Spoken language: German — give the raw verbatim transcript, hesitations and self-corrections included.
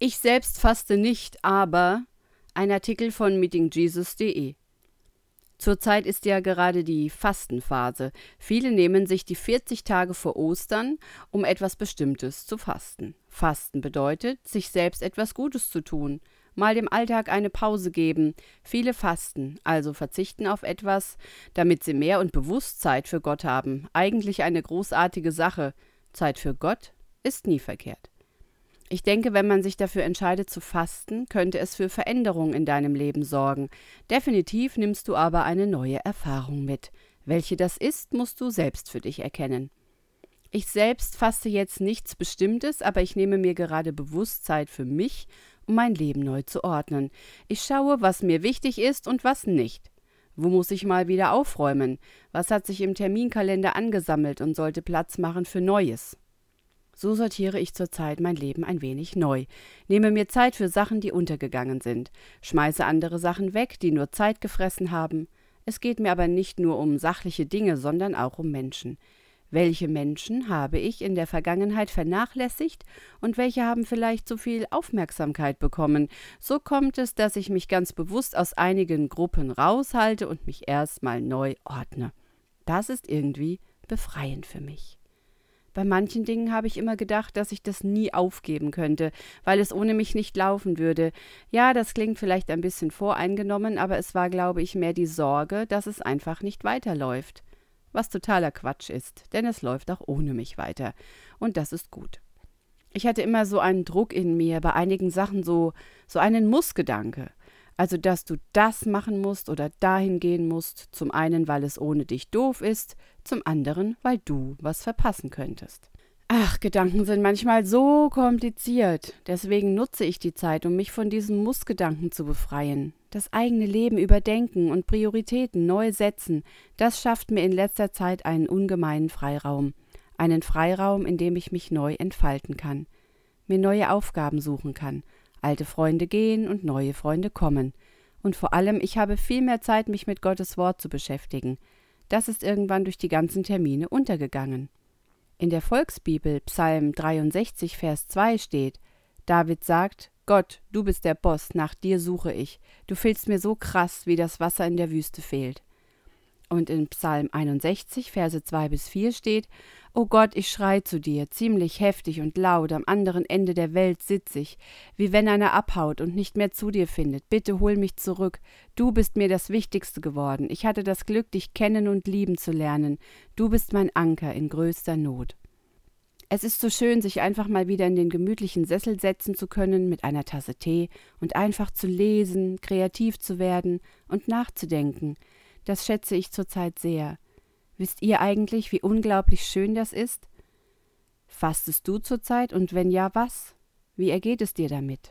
Ich selbst faste nicht, aber ein Artikel von meeting jesus punkt de. Zurzeit ist ja gerade die Fastenphase. Viele nehmen sich die vierzig Tage vor Ostern, um etwas Bestimmtes zu fasten. Fasten bedeutet, sich selbst etwas Gutes zu tun, mal dem Alltag eine Pause geben. Viele fasten, also verzichten auf etwas, damit sie mehr und bewusst Zeit für Gott haben. Eigentlich eine großartige Sache. Zeit für Gott ist nie verkehrt. Ich denke, wenn man sich dafür entscheidet zu fasten, könnte es für Veränderung in deinem Leben sorgen. Definitiv nimmst du aber eine neue Erfahrung mit. Welche das ist, musst du selbst für dich erkennen. Ich selbst faste jetzt nichts Bestimmtes, aber ich nehme mir gerade bewusst Zeit für mich, um mein Leben neu zu ordnen. Ich schaue, was mir wichtig ist und was nicht. Wo muss ich mal wieder aufräumen? Was hat sich im Terminkalender angesammelt und sollte Platz machen für Neues? So sortiere ich zurzeit mein Leben ein wenig neu, nehme mir Zeit für Sachen, die untergegangen sind, schmeiße andere Sachen weg, die nur Zeit gefressen haben. Es geht mir aber nicht nur um sachliche Dinge, sondern auch um Menschen. Welche Menschen habe ich in der Vergangenheit vernachlässigt und welche haben vielleicht zu viel Aufmerksamkeit bekommen? So kommt es, dass ich mich ganz bewusst aus einigen Gruppen raushalte und mich erstmal neu ordne. Das ist irgendwie befreiend für mich. Bei manchen Dingen habe ich immer gedacht, dass ich das nie aufgeben könnte, weil es ohne mich nicht laufen würde. Ja, das klingt vielleicht ein bisschen voreingenommen, aber es war, glaube ich, mehr die Sorge, dass es einfach nicht weiterläuft. Was totaler Quatsch ist, denn es läuft auch ohne mich weiter. Und das ist gut. Ich hatte immer so einen Druck in mir, bei einigen Sachen so, so einen Muss-Gedanke. Also, dass du das machen musst oder dahin gehen musst, zum einen, weil es ohne dich doof ist, zum anderen, weil du was verpassen könntest. Ach, Gedanken sind manchmal so kompliziert. Deswegen nutze ich die Zeit, um mich von diesen Muss-Gedanken zu befreien. Das eigene Leben überdenken und Prioritäten neu setzen, das schafft mir in letzter Zeit einen ungemeinen Freiraum. Einen Freiraum, in dem ich mich neu entfalten kann, mir neue Aufgaben suchen kann. Alte Freunde gehen und neue Freunde kommen. Und vor allem, ich habe viel mehr Zeit, mich mit Gottes Wort zu beschäftigen. Das ist irgendwann durch die ganzen Termine untergegangen. In der Volksbibel, Psalm dreiundsechzig, Vers zwei steht, David sagt, Gott, du bist der Boss, nach dir suche ich. Du fehlst mir so krass, wie das Wasser in der Wüste fehlt. Und in Psalm einundsechzig, Verse zwei bis vier steht, O Gott, ich schrei zu dir, ziemlich heftig und laut, am anderen Ende der Welt sitz ich, wie wenn einer abhaut und nicht mehr zu dir findet. Bitte hol mich zurück. Du bist mir das Wichtigste geworden. Ich hatte das Glück, dich kennen und lieben zu lernen. Du bist mein Anker in größter Not. Es ist so schön, sich einfach mal wieder in den gemütlichen Sessel setzen zu können mit einer Tasse Tee und einfach zu lesen, kreativ zu werden und nachzudenken. Das schätze ich zurzeit sehr. Wisst ihr eigentlich, wie unglaublich schön das ist? Fastest du zurzeit und wenn ja, was? Wie ergeht es dir damit?